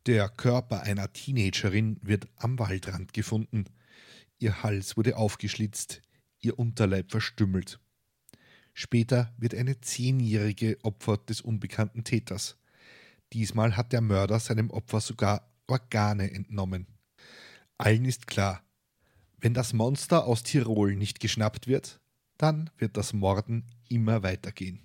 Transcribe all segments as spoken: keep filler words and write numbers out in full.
Der Körper einer Teenagerin wird am Waldrand gefunden. Ihr Hals wurde aufgeschlitzt, ihr Unterleib verstümmelt. Später wird eine Zehnjährige Opfer des unbekannten Täters. Diesmal hat der Mörder seinem Opfer sogar Organe entnommen. Allen ist klar, wenn das Monster aus Tirol nicht geschnappt wird, dann wird das Morden immer weitergehen.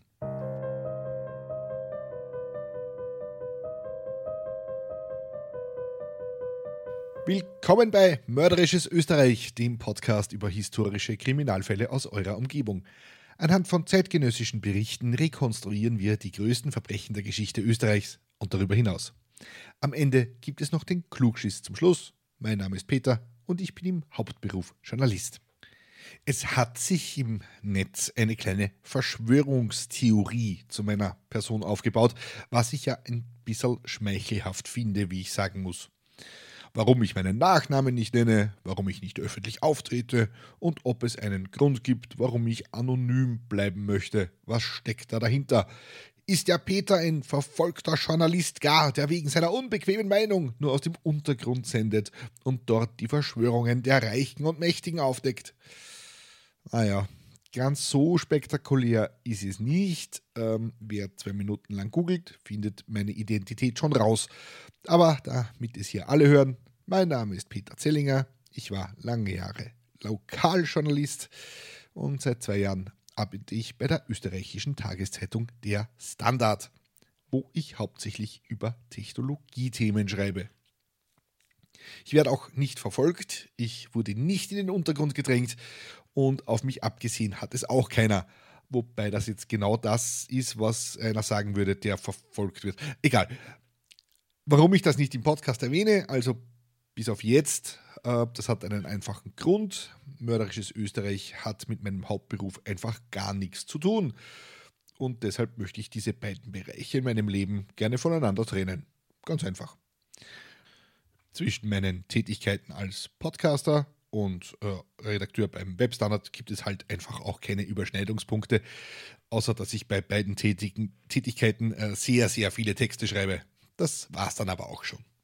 Willkommen bei Mörderisches Österreich, dem Podcast über historische Kriminalfälle aus eurer Umgebung. Anhand von zeitgenössischen Berichten rekonstruieren wir die größten Verbrechen der Geschichte Österreichs und darüber hinaus. Am Ende gibt es noch den Klugschiss zum Schluss. Mein Name ist Peter und ich bin im Hauptberuf Journalist. Es hat sich im Netz eine kleine Verschwörungstheorie zu meiner Person aufgebaut, was ich ja ein bisschen schmeichelhaft finde, wie ich sagen muss. Warum ich meinen Nachnamen nicht nenne, warum ich nicht öffentlich auftrete und ob es einen Grund gibt, warum ich anonym bleiben möchte. Was steckt da dahinter? Ist der Peter ein verfolgter Journalist gar, der wegen seiner unbequemen Meinung nur aus dem Untergrund sendet und dort die Verschwörungen der Reichen und Mächtigen aufdeckt? Naja, ganz so spektakulär ist es nicht. Ähm, wer zwei Minuten lang googelt, findet meine Identität schon raus. Aber damit es hier alle hören, mein Name ist Peter Zellinger. Ich war lange Jahre Lokaljournalist und seit zwei Jahren arbeite ich bei der österreichischen Tageszeitung Der Standard, wo ich hauptsächlich über Technologiethemen schreibe. Ich werde auch nicht verfolgt, ich wurde nicht in den Untergrund gedrängt und auf mich abgesehen hat es auch keiner. Wobei das jetzt genau das ist, was einer sagen würde, der verfolgt wird. Egal. Warum ich das nicht im Podcast erwähne, also bis auf jetzt, äh, das hat einen einfachen Grund. Mörderisches Österreich hat mit meinem Hauptberuf einfach gar nichts zu tun. Und deshalb möchte ich diese beiden Bereiche in meinem Leben gerne voneinander trennen. Ganz einfach. Zwischen meinen Tätigkeiten als Podcaster und äh, Redakteur beim Webstandard gibt es halt einfach auch keine Überschneidungspunkte, außer dass ich bei beiden Tätigen, Tätigkeiten äh, sehr, sehr viele Texte schreibe. Das war's dann aber auch schon.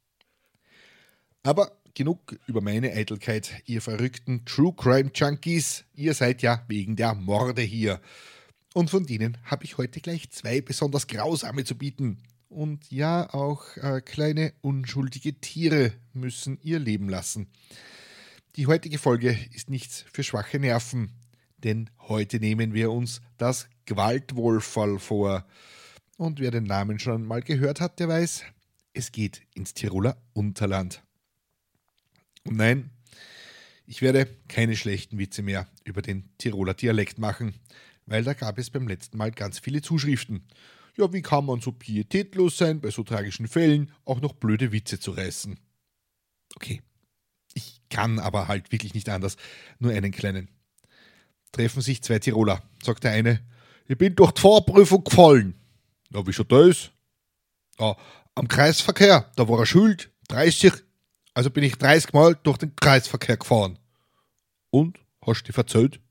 Aber genug über meine Eitelkeit, ihr verrückten True Crime Junkies. Ihr seid ja wegen der Morde hier. Und von denen habe ich heute gleich zwei besonders grausame zu bieten. Und ja, auch äh, kleine unschuldige Tiere müssen ihr Leben lassen. Die heutige Folge ist nichts für schwache Nerven, denn heute nehmen wir uns das G'waltwolferl vor. Und wer den Namen schon mal gehört hat, der weiß, es geht ins Tiroler Unterland. Und nein, ich werde keine schlechten Witze mehr über den Tiroler Dialekt machen, weil da gab es beim letzten Mal ganz viele Zuschriften. Ja, wie kann man so pietätlos sein, bei so tragischen Fällen auch noch blöde Witze zu reißen? Okay, ich kann aber halt wirklich nicht anders, nur einen kleinen. Treffen sich zwei Tiroler, sagt der eine, ich bin durch die Fahrprüfung gefallen. Na, wie schon das? Ja, am Kreisverkehr, da war er schuld, dreißig, also bin ich dreißig Mal durch den Kreisverkehr gefahren. Und, hast du dich verzählt?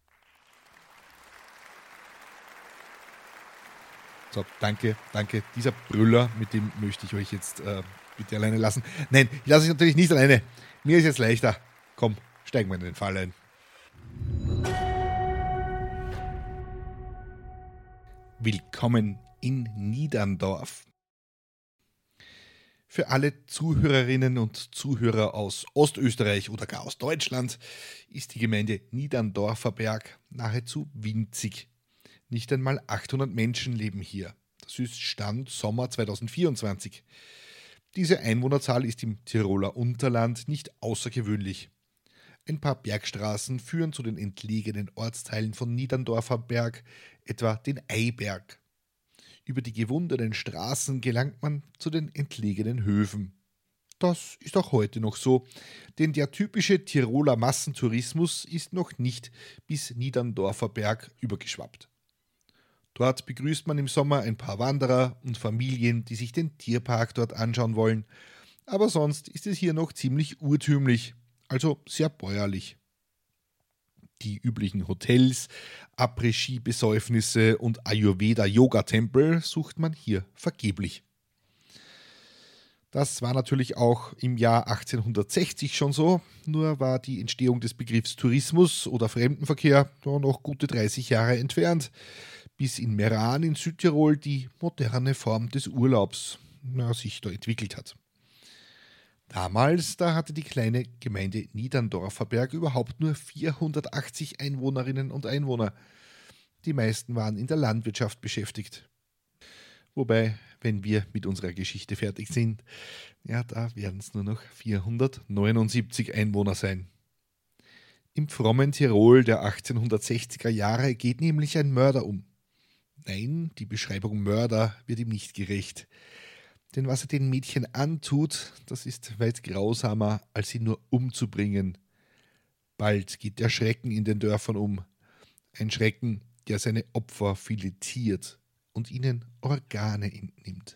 So, danke, danke. Dieser Brüller, mit dem möchte ich euch jetzt äh, bitte alleine lassen. Nein, ich lasse euch natürlich nicht alleine. Mir ist jetzt leichter. Komm, steigen wir in den Fall ein. Willkommen in Niederndorf. Für alle Zuhörerinnen und Zuhörer aus Ostösterreich oder gar aus Deutschland ist die Gemeinde Niederndorfer Berg nahezu winzig. Nicht einmal achthundert Menschen leben hier. Das ist Stand Sommer zweitausendvierundzwanzig. Diese Einwohnerzahl ist im Tiroler Unterland nicht außergewöhnlich. Ein paar Bergstraßen führen zu den entlegenen Ortsteilen von Niederndorfer Berg, etwa den Eiberg. Über die gewundenen Straßen gelangt man zu den entlegenen Höfen. Das ist auch heute noch so, denn der typische Tiroler Massentourismus ist noch nicht bis Niederndorfer Berg übergeschwappt. Dort begrüßt man im Sommer ein paar Wanderer und Familien, die sich den Tierpark dort anschauen wollen, aber sonst ist es hier noch ziemlich urtümlich, also sehr bäuerlich. Die üblichen Hotels, Après-Ski-Besäufnisse und Ayurveda-Yoga-Tempel sucht man hier vergeblich. Das war natürlich auch im Jahr achtzehnhundertsechzig schon so, nur war die Entstehung des Begriffs Tourismus oder Fremdenverkehr noch gute dreißig Jahre entfernt, bis in Meran in Südtirol die moderne Form des Urlaubs na, sich da entwickelt hat. Damals, da hatte die kleine Gemeinde Niederndorferberg überhaupt nur vierhundertachtzig Einwohnerinnen und Einwohner. Die meisten waren in der Landwirtschaft beschäftigt. Wobei, wenn wir mit unserer Geschichte fertig sind, ja, da werden es nur noch vierhundertneunundsiebzig Einwohner sein. Im frommen Tirol der achtzehnhundertsechziger Jahre geht nämlich ein Mörder um. Nein, die Beschreibung Mörder wird ihm nicht gerecht. Denn was er den Mädchen antut, das ist weit grausamer, als sie nur umzubringen. Bald geht der Schrecken in den Dörfern um. Ein Schrecken, der seine Opfer filetiert und ihnen Organe entnimmt.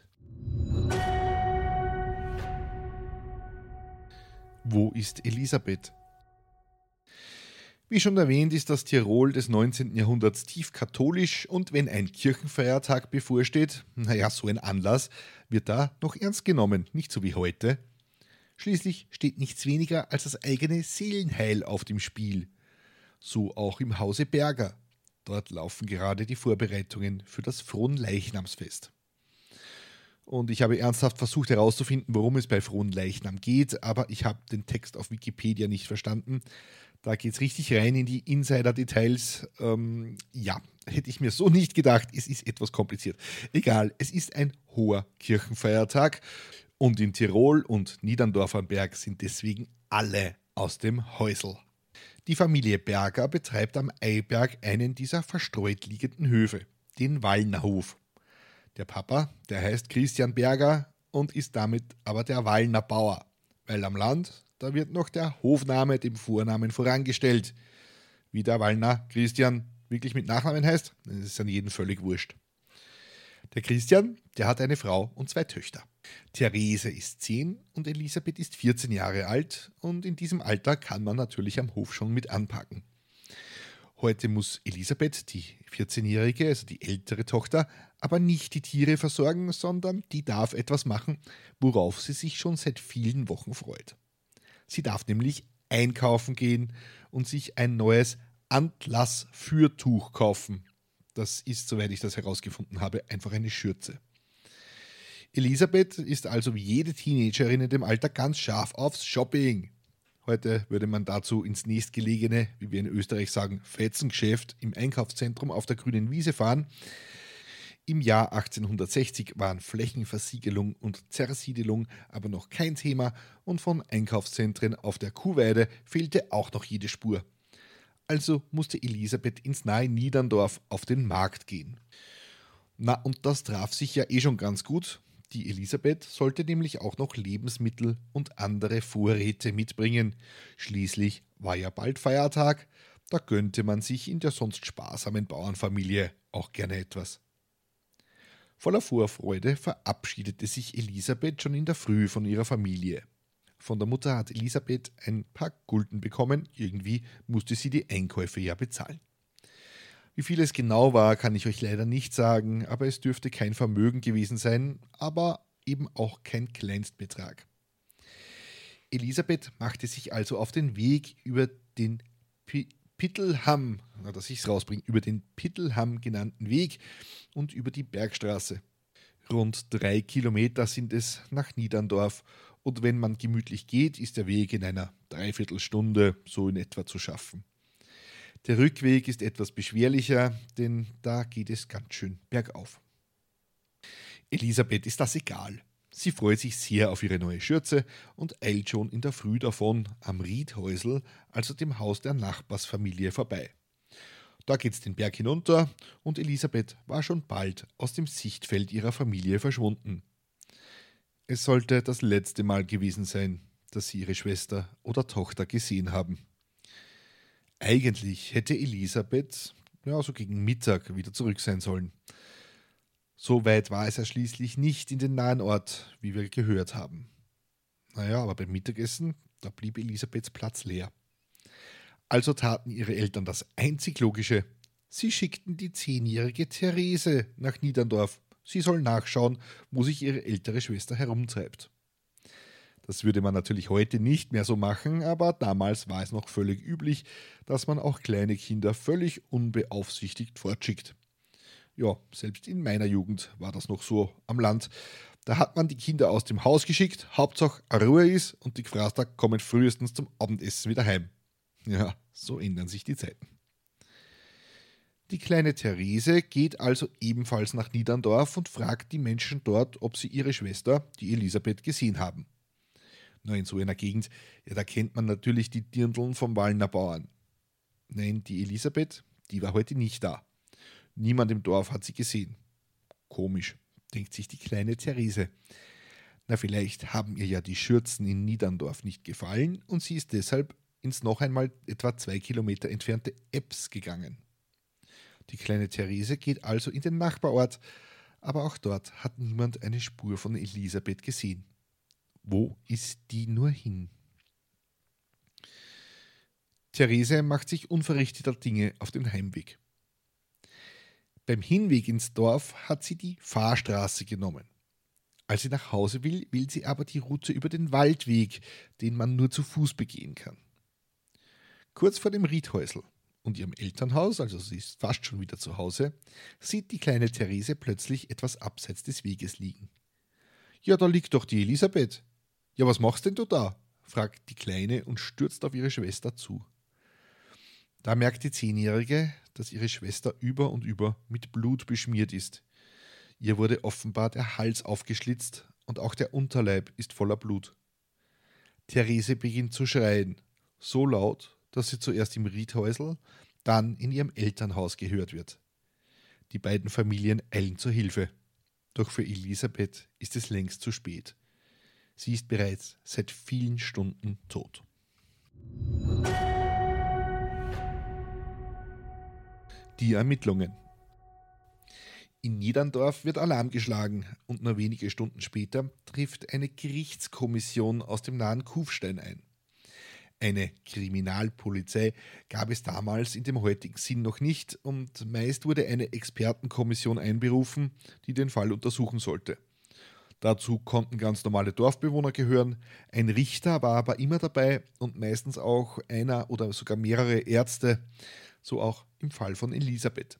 Wo ist Elisabeth? Wie schon erwähnt, ist das Tirol des neunzehnten Jahrhunderts tief katholisch und wenn ein Kirchenfeiertag bevorsteht, naja, so ein Anlass, wird da noch ernst genommen, nicht so wie heute. Schließlich steht nichts weniger als das eigene Seelenheil auf dem Spiel. So auch im Hause Berger. Dort laufen gerade die Vorbereitungen für das Fronleichnamsfest. Und ich habe ernsthaft versucht herauszufinden, worum es bei Fronleichnam geht, aber ich habe den Text auf Wikipedia nicht verstanden. Da geht es richtig rein in die Insider-Details. Ähm, ja, hätte ich mir so nicht gedacht. Es ist etwas kompliziert. Egal, es ist ein hoher Kirchenfeiertag und in Tirol und Niederndorferberg sind deswegen alle aus dem Häusl. Die Familie Berger betreibt am Eiberg einen dieser verstreut liegenden Höfe, den Wallnerhof. Der Papa, der heißt Christian Berger und ist damit aber der Wallner Bauer, weil am Land, da wird noch der Hofname dem Vornamen vorangestellt. Wie der Wallner Christian wirklich mit Nachnamen heißt, das ist an jeden völlig wurscht. Der Christian, der hat eine Frau und zwei Töchter. Therese ist zehn und Elisabeth ist vierzehn Jahre alt und in diesem Alter kann man natürlich am Hof schon mit anpacken. Heute muss Elisabeth, die vierzehnjährige, also die ältere Tochter, aber nicht die Tiere versorgen, sondern die darf etwas machen, worauf sie sich schon seit vielen Wochen freut. Sie darf nämlich einkaufen gehen und sich ein neues Antlass-Fürtuch kaufen. Das ist, soweit ich das herausgefunden habe, einfach eine Schürze. Elisabeth ist also wie jede Teenagerin in dem Alter ganz scharf aufs Shopping. Heute würde man dazu ins nächstgelegene, wie wir in Österreich sagen, Fetzengeschäft im Einkaufszentrum auf der grünen Wiese fahren. Im Jahr achtzehnhundertsechzig waren Flächenversiegelung und Zersiedelung aber noch kein Thema und von Einkaufszentren auf der Kuhweide fehlte auch noch jede Spur. Also musste Elisabeth ins nahe Niederndorf auf den Markt gehen. Na, und das traf sich ja eh schon ganz gut. Die Elisabeth sollte nämlich auch noch Lebensmittel und andere Vorräte mitbringen. Schließlich war ja bald Feiertag, da gönnte man sich in der sonst sparsamen Bauernfamilie auch gerne etwas. Voller Vorfreude verabschiedete sich Elisabeth schon in der Früh von ihrer Familie. Von der Mutter hat Elisabeth ein paar Gulden bekommen, irgendwie musste sie die Einkäufe ja bezahlen. Wie viel es genau war, kann ich euch leider nicht sagen, aber es dürfte kein Vermögen gewesen sein, aber eben auch kein Kleinstbetrag. Elisabeth machte sich also auf den Weg über den P- Pittelham, na, dass ich es rausbringe, über den Pittelham genannten Weg und über die Bergstraße. Rund drei Kilometer sind es nach Niederndorf und wenn man gemütlich geht, ist der Weg in einer Dreiviertelstunde so in etwa zu schaffen. Der Rückweg ist etwas beschwerlicher, denn da geht es ganz schön bergauf. Elisabeth ist das egal. Sie freut sich sehr auf ihre neue Schürze und eilt schon in der Früh davon am Riedhäusl, also dem Haus der Nachbarsfamilie, vorbei. Da geht's den Berg hinunter und Elisabeth war schon bald aus dem Sichtfeld ihrer Familie verschwunden. Es sollte das letzte Mal gewesen sein, dass sie ihre Schwester oder Tochter gesehen haben. Eigentlich hätte Elisabeth ja, so gegen Mittag wieder zurück sein sollen. So weit war es ja schließlich nicht in den nahen Ort, wie wir gehört haben. Naja, aber beim Mittagessen, da blieb Elisabeths Platz leer. Also taten ihre Eltern das einzig Logische. Sie schickten die zehnjährige Therese nach Niederndorf. Sie soll nachschauen, wo sich ihre ältere Schwester herumtreibt. Das würde man natürlich heute nicht mehr so machen, aber damals war es noch völlig üblich, dass man auch kleine Kinder völlig unbeaufsichtigt fortschickt. Ja, selbst in meiner Jugend war das noch so am Land. Da hat man die Kinder aus dem Haus geschickt, Hauptsache Ruhe ist und die Gefraster kommen frühestens zum Abendessen wieder heim. Ja, so ändern sich die Zeiten. Die kleine Therese geht also ebenfalls nach Niederndorf und fragt die Menschen dort, ob sie ihre Schwester, die Elisabeth, gesehen haben. Na, in so einer Gegend, ja, da kennt man natürlich die Dirndln vom Wallner Bauern. Nein, die Elisabeth, die war heute nicht da. Niemand im Dorf hat sie gesehen. Komisch, denkt sich die kleine Therese. Na, vielleicht haben ihr ja die Schürzen in Niederndorf nicht gefallen und sie ist deshalb ins noch einmal etwa zwei Kilometer entfernte Ebbs gegangen. Die kleine Therese geht also in den Nachbarort, aber auch dort hat niemand eine Spur von Elisabeth gesehen. Wo ist die nur hin? Therese macht sich unverrichteter Dinge auf den Heimweg. Beim Hinweg ins Dorf hat sie die Fahrstraße genommen. Als sie nach Hause will, will sie aber die Route über den Waldweg, den man nur zu Fuß begehen kann. Kurz vor dem Riedhäusl und ihrem Elternhaus, also sie ist fast schon wieder zu Hause, sieht die kleine Therese plötzlich etwas abseits des Weges liegen. »Ja, da liegt doch die Elisabeth. Ja, was machst denn du da?« fragt die Kleine und stürzt auf ihre Schwester zu. Da merkt die Zehnjährige, dass ihre Schwester über und über mit Blut beschmiert ist. Ihr wurde offenbar der Hals aufgeschlitzt und auch der Unterleib ist voller Blut. Therese beginnt zu schreien, so laut, dass sie zuerst im Riedhäusl, dann in ihrem Elternhaus gehört wird. Die beiden Familien eilen zur Hilfe. Doch für Elisabeth ist es längst zu spät. Sie ist bereits seit vielen Stunden tot. Die Ermittlungen. In Niederndorf wird Alarm geschlagen und nur wenige Stunden später trifft eine Gerichtskommission aus dem nahen Kufstein ein. Eine Kriminalpolizei gab es damals in dem heutigen Sinn noch nicht und meist wurde eine Expertenkommission einberufen, die den Fall untersuchen sollte. Dazu konnten ganz normale Dorfbewohner gehören, ein Richter war aber immer dabei und meistens auch einer oder sogar mehrere Ärzte, so auch im Fall von Elisabeth.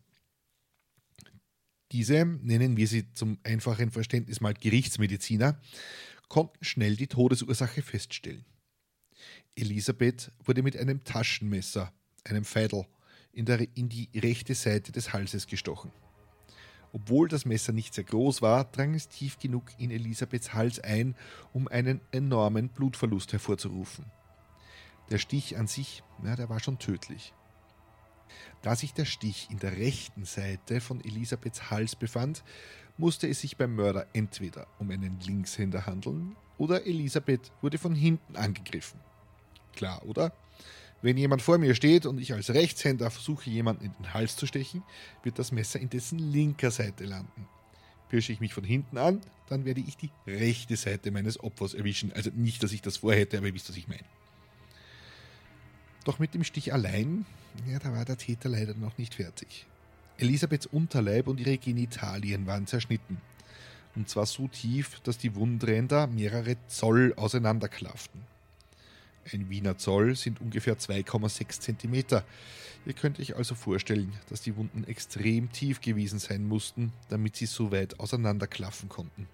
Diese, nennen wir sie zum einfachen Verständnis mal Gerichtsmediziner, konnten schnell die Todesursache feststellen. Elisabeth wurde mit einem Taschenmesser, einem Feidel, in, der, in die rechte Seite des Halses gestochen. Obwohl das Messer nicht sehr groß war, drang es tief genug in Elisabeths Hals ein, um einen enormen Blutverlust hervorzurufen. Der Stich an sich, ja, der war schon tödlich. Da sich der Stich in der rechten Seite von Elisabeths Hals befand, musste es sich beim Mörder entweder um einen Linkshänder handeln oder Elisabeth wurde von hinten angegriffen. Klar, oder? Wenn jemand vor mir steht und ich als Rechtshänder versuche, jemanden in den Hals zu stechen, wird das Messer in dessen linker Seite landen. Pirsche ich mich von hinten an, dann werde ich die rechte Seite meines Opfers erwischen. Also nicht, dass ich das vorhätte, aber ihr wisst, was ich meine. Doch mit dem Stich allein, ja, da war der Täter leider noch nicht fertig. Elisabeths Unterleib und ihre Genitalien waren zerschnitten. Und zwar so tief, dass die Wundränder mehrere Zoll auseinanderklafften. Ein Wiener Zoll sind ungefähr zwei Komma sechs Zentimeter. Ihr könnt euch also vorstellen, dass die Wunden extrem tief gewesen sein mussten, damit sie so weit auseinanderklaffen konnten.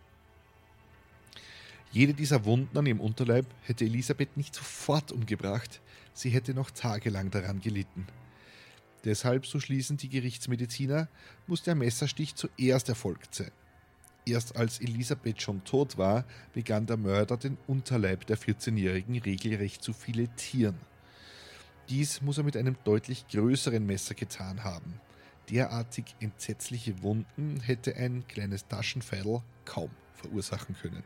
Jede dieser Wunden an ihrem Unterleib hätte Elisabeth nicht sofort umgebracht, sie hätte noch tagelang daran gelitten. Deshalb, so schließen die Gerichtsmediziner, muss der Messerstich zuerst erfolgt sein. Erst als Elisabeth schon tot war, begann der Mörder den Unterleib der vierzehnjährigen regelrecht zu filetieren. Dies muss er mit einem deutlich größeren Messer getan haben. Derartig entsetzliche Wunden hätte ein kleines Taschenfeidel kaum verursachen können.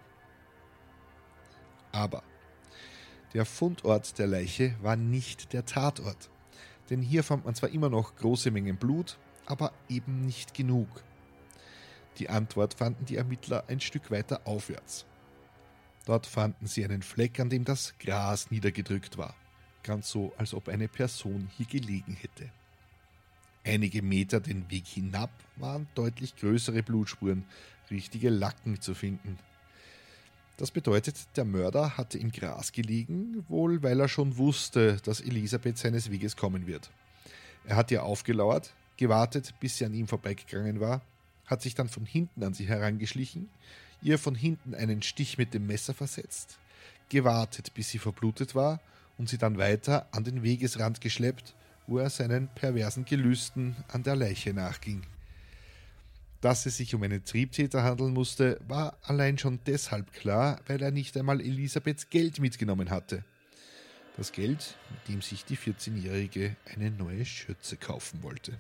Aber der Fundort der Leiche war nicht der Tatort, denn hier fand man zwar immer noch große Mengen Blut, aber eben nicht genug. Die Antwort fanden die Ermittler ein Stück weiter aufwärts. Dort fanden sie einen Fleck, an dem das Gras niedergedrückt war, ganz so, als ob eine Person hier gelegen hätte. Einige Meter den Weg hinab waren deutlich größere Blutspuren, richtige Lacken zu finden. Das bedeutet, der Mörder hatte im Gras gelegen, wohl weil er schon wusste, dass Elisabeth seines Weges kommen wird. Er hat ihr aufgelauert, gewartet, bis sie an ihm vorbeigegangen war, hat sich dann von hinten an sie herangeschlichen, ihr von hinten einen Stich mit dem Messer versetzt, gewartet, bis sie verblutet war und sie dann weiter an den Wegesrand geschleppt, wo er seinen perversen Gelüsten an der Leiche nachging. Dass es sich um einen Triebtäter handeln musste, war allein schon deshalb klar, weil er nicht einmal Elisabeths Geld mitgenommen hatte. Das Geld, mit dem sich die vierzehnjährige eine neue Schürze kaufen wollte.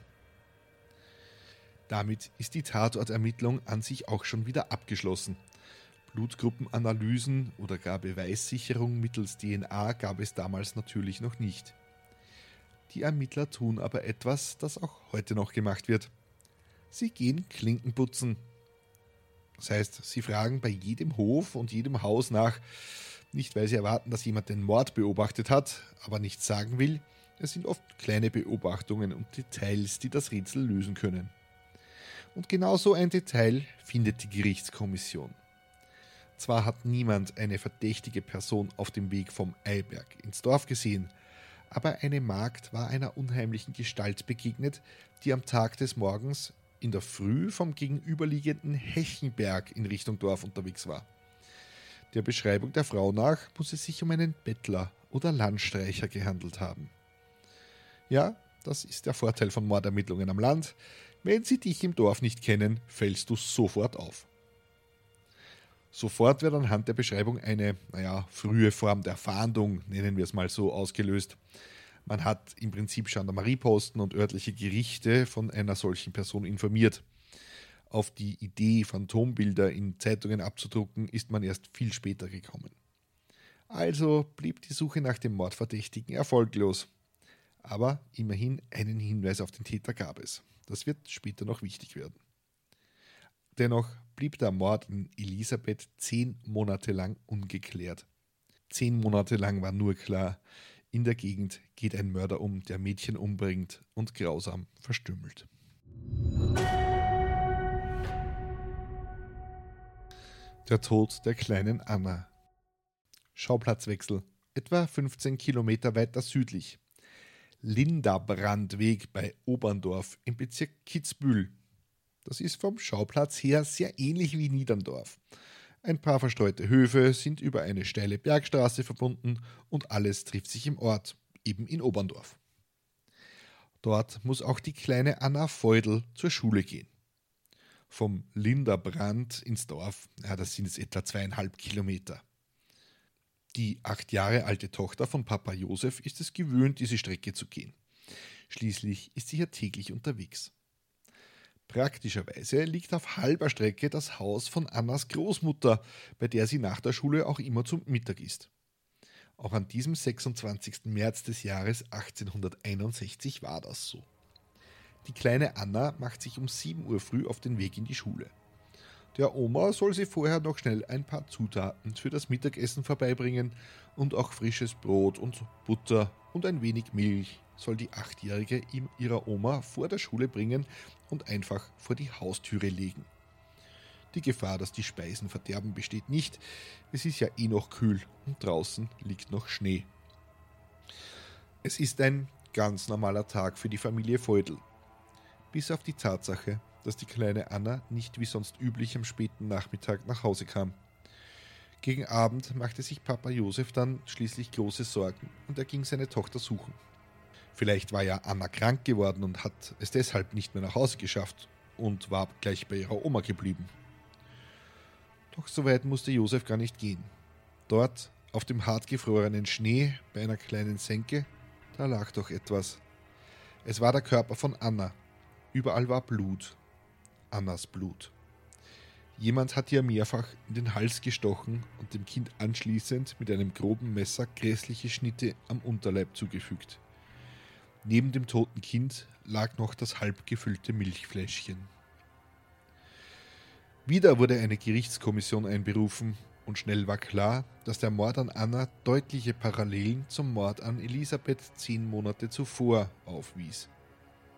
Damit ist die Tatortermittlung an sich auch schon wieder abgeschlossen. Blutgruppenanalysen oder gar Beweissicherung mittels D N A gab es damals natürlich noch nicht. Die Ermittler tun aber etwas, das auch heute noch gemacht wird. Sie gehen Klinken putzen. Das heißt, sie fragen bei jedem Hof und jedem Haus nach, nicht weil sie erwarten, dass jemand den Mord beobachtet hat, aber nichts sagen will. Es sind oft kleine Beobachtungen und Details, die das Rätsel lösen können. Und genau so ein Detail findet die Gerichtskommission. Zwar hat niemand eine verdächtige Person auf dem Weg vom Eiberg ins Dorf gesehen, aber eine Magd war einer unheimlichen Gestalt begegnet, die am Tag des Morgens in der Früh vom gegenüberliegenden Hechenberg in Richtung Dorf unterwegs war. Der Beschreibung der Frau nach muss es sich um einen Bettler oder Landstreicher gehandelt haben. Ja, das ist der Vorteil von Mordermittlungen am Land. Wenn sie dich im Dorf nicht kennen, fällst du sofort auf. Sofort wird anhand der Beschreibung eine, naja, frühe Form der Fahndung, nennen wir es mal so, ausgelöst. Man hat im Prinzip Gendarmerieposten und örtliche Gerichte von einer solchen Person informiert. Auf die Idee, Phantombilder in Zeitungen abzudrucken, ist man erst viel später gekommen. Also blieb die Suche nach dem Mordverdächtigen erfolglos. Aber immerhin einen Hinweis auf den Täter gab es. Das wird später noch wichtig werden. Dennoch blieb der Mord an Elisabeth zehn Monate lang ungeklärt. Zehn Monate lang war nur klar, in der Gegend geht ein Mörder um, der Mädchen umbringt und grausam verstümmelt. Der Tod der kleinen Anna. Schauplatzwechsel, etwa fünfzehn Kilometer weiter südlich. Lindabrandweg bei Oberndorf im Bezirk Kitzbühel. Das ist vom Schauplatz her sehr ähnlich wie Niederndorf. Ein paar verstreute Höfe sind über eine steile Bergstraße verbunden und alles trifft sich im Ort, eben in Oberndorf. Dort muss auch die kleine Anna Feudel zur Schule gehen. Vom Lindabrand ins Dorf, ja, das sind es etwa zweieinhalb Kilometer. Die acht Jahre alte Tochter von Papa Josef ist es gewöhnt, diese Strecke zu gehen. Schließlich ist sie hier täglich unterwegs. Praktischerweise liegt auf halber Strecke das Haus von Annas Großmutter, bei der sie nach der Schule auch immer zum Mittag isst. Auch an diesem sechsundzwanzigsten März des Jahres achtzehnhunderteinundsechzig war das so. Die kleine Anna macht sich um sieben Uhr früh auf den Weg in die Schule. Der Oma soll sie vorher noch schnell ein paar Zutaten für das Mittagessen vorbeibringen und auch frisches Brot und Butter und ein wenig Milch soll die Achtjährige ihm ihrer Oma vor der Schule bringen und einfach vor die Haustüre legen. Die Gefahr, dass die Speisen verderben, besteht nicht. Es ist ja eh noch kühl und draußen liegt noch Schnee. Es ist ein ganz normaler Tag für die Familie Feudel. Bis auf die Tatsache, dass die kleine Anna nicht wie sonst üblich am späten Nachmittag nach Hause kam. Gegen Abend machte sich Papa Josef dann schließlich große Sorgen und er ging seine Tochter suchen. Vielleicht war ja Anna krank geworden und hat es deshalb nicht mehr nach Hause geschafft und war gleich bei ihrer Oma geblieben. Doch so weit musste Josef gar nicht gehen. Dort, auf dem hartgefrorenen Schnee, bei einer kleinen Senke, da lag doch etwas. Es war der Körper von Anna. Überall war Blut. Annas Blut. Jemand hat ihr mehrfach in den Hals gestochen und dem Kind anschließend mit einem groben Messer grässliche Schnitte am Unterleib zugefügt. Neben dem toten Kind lag noch das halb gefüllte Milchfläschchen. Wieder wurde eine Gerichtskommission einberufen und schnell war klar, dass der Mord an Anna deutliche Parallelen zum Mord an Elisabeth zehn Monate zuvor aufwies.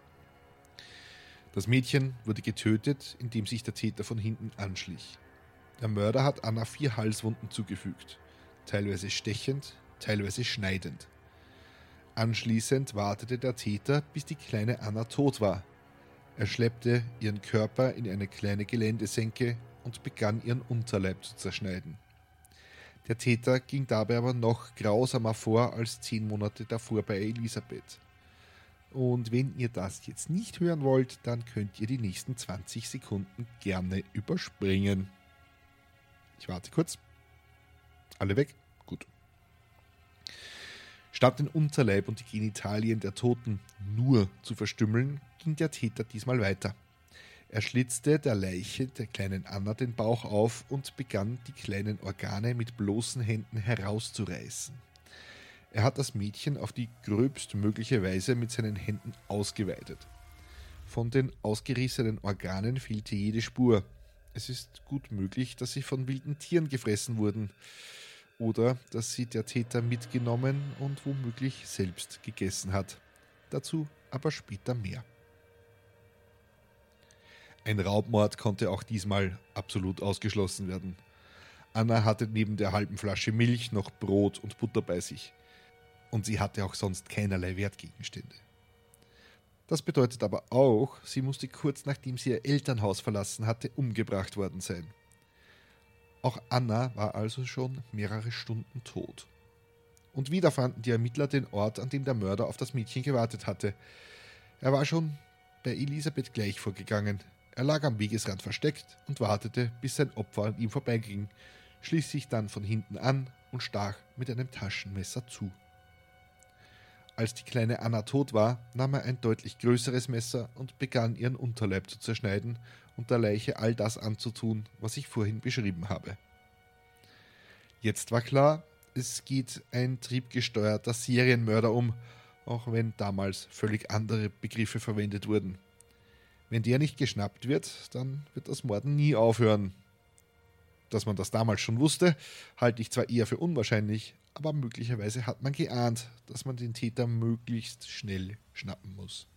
Das Mädchen wurde getötet, indem sich der Täter von hinten anschlich. Der Mörder hat Anna vier Halswunden zugefügt, teilweise stechend, teilweise schneidend. Anschließend wartete der Täter, bis die kleine Anna tot war. Er schleppte ihren Körper in eine kleine Geländesenke und begann ihren Unterleib zu zerschneiden. Der Täter ging dabei aber noch grausamer vor als zehn Monate davor bei Elisabeth. Und wenn ihr das jetzt nicht hören wollt, dann könnt ihr die nächsten zwanzig Sekunden gerne überspringen. Ich warte kurz. Alle weg? Gut. Statt den Unterleib und die Genitalien der Toten nur zu verstümmeln, ging der Täter diesmal weiter. Er schlitzte der Leiche der kleinen Anna den Bauch auf und begann, die kleinen Organe mit bloßen Händen herauszureißen. Er hat das Mädchen auf die gröbstmögliche Weise mit seinen Händen ausgeweidet. Von den ausgerissenen Organen fehlte jede Spur. Es ist gut möglich, dass sie von wilden Tieren gefressen wurden oder dass sie der Täter mitgenommen und womöglich selbst gegessen hat. Dazu aber später mehr. Ein Raubmord konnte auch diesmal absolut ausgeschlossen werden. Anna hatte neben der halben Flasche Milch noch Brot und Butter bei sich. Und sie hatte auch sonst keinerlei Wertgegenstände. Das bedeutet aber auch, sie musste kurz nachdem sie ihr Elternhaus verlassen hatte, umgebracht worden sein. Auch Anna war also schon mehrere Stunden tot. Und wieder fanden die Ermittler den Ort, an dem der Mörder auf das Mädchen gewartet hatte. Er war schon bei Elisabeth gleich vorgegangen. Er lag am Wegesrand versteckt und wartete, bis sein Opfer an ihm vorbeiging, schließlich dann von hinten an und stach mit einem Taschenmesser zu. Als die kleine Anna tot war, nahm er ein deutlich größeres Messer und begann ihren Unterleib zu zerschneiden und der Leiche all das anzutun, was ich vorhin beschrieben habe. Jetzt war klar, es geht ein triebgesteuerter Serienmörder um, auch wenn damals völlig andere Begriffe verwendet wurden. Wenn der nicht geschnappt wird, dann wird das Morden nie aufhören. Dass man das damals schon wusste, halte ich zwar eher für unwahrscheinlich, aber möglicherweise hat man geahnt, dass man den Täter möglichst schnell schnappen muss.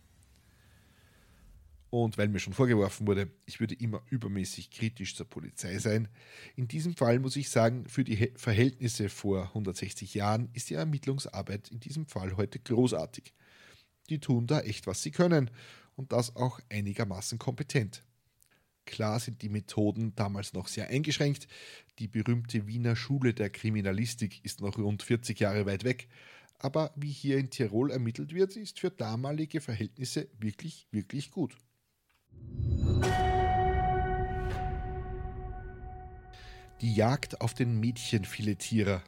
Und weil mir schon vorgeworfen wurde, ich würde immer übermäßig kritisch zur Polizei sein, in diesem Fall muss ich sagen, für die Verhältnisse vor hundertsechzig Jahren ist die Ermittlungsarbeit in diesem Fall heute großartig. Die tun da echt, was sie können und das auch einigermaßen kompetent. Klar sind die Methoden damals noch sehr eingeschränkt. Die berühmte Wiener Schule der Kriminalistik ist noch rund vierzig Jahre weit weg. Aber wie hier in Tirol ermittelt wird, ist für damalige Verhältnisse wirklich, wirklich gut. Die Jagd auf den Mädchenfiletierer.